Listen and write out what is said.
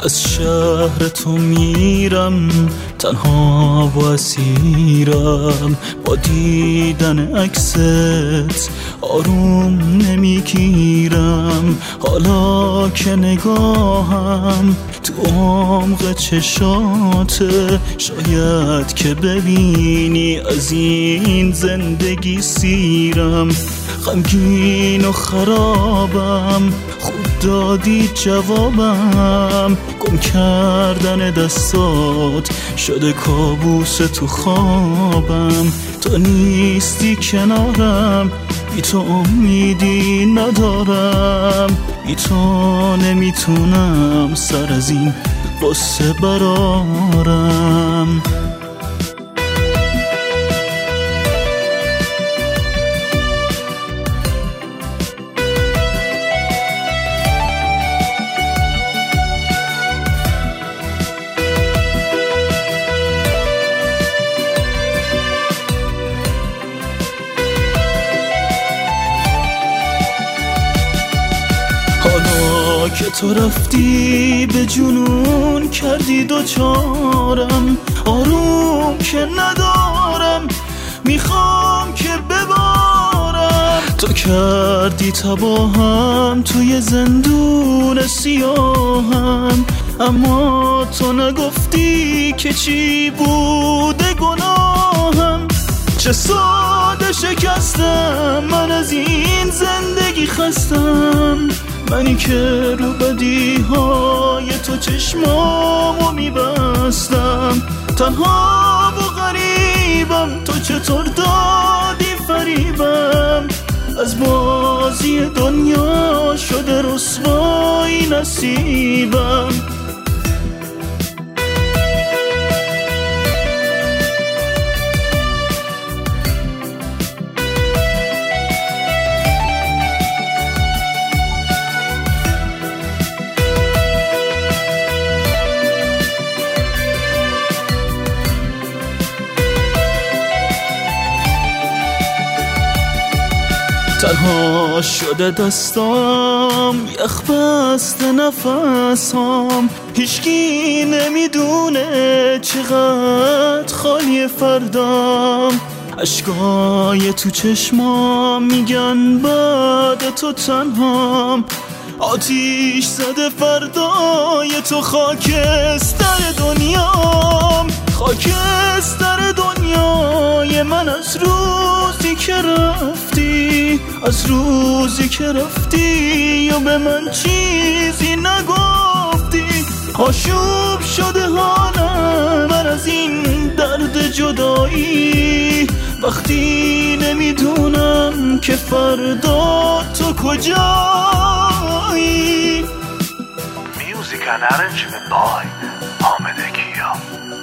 از شهر تو میرم تنها و اسیرم، با دیدن عکست آروم نمیگیرم. حالا که نگاهم تو عمق چشاته، شاید که ببینی از این زندگی سیرم. غمگین و خرابم، خود دادی جوابم، گم کردن دستات شده کابوس تو خوابم. تو نیستی کنارم، بی تو امیدی ندارم، بی تو نمیتونم سر از این قصه برارم. حالا که تو رفتی به جنون کردی دوچارم، آروم که ندارم میخوام که ببارم. تو کردی تباهم توی زندون سیاهم، اما تو نگفتی که چی بوده گناهم. چه ساده شکستم من از این زندگی خستم، منی که رو بدی های تو چشمامو میبستم. تنها و غریبم، تو چطور دادی فریبم، از بازی دنیا شده رسوایی نصیبم. تنها شده دستام، یخ بسته نفسام، هیچکی نمیدونه چقدر خالی فردام. اشکای تو چشمام میگن بعد تو تنهام، آتیش زده فردای تو خاکستر دنیام. خاکستر دنیای من از روزی که رفتی، از روزی که رفتی و به من چیزی نگفتی. آشوب شده حالم من از این درد جدایی، وقتی نمیدونم که فردا تو کجایی. Music and arrangement by Ahmed Ekia.